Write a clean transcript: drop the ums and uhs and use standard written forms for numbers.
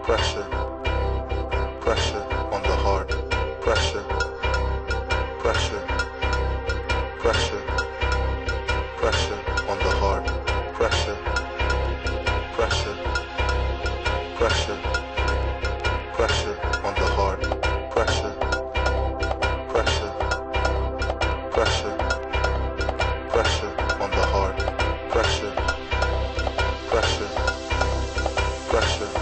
pressure, pressure on the heart, pressure, pressure, pressure, pressure on the heart, pressure, pressure, pressure, pressure on the heart, pressure, pressure, pressure, pressure on the heart, pressure, pressure, pressure.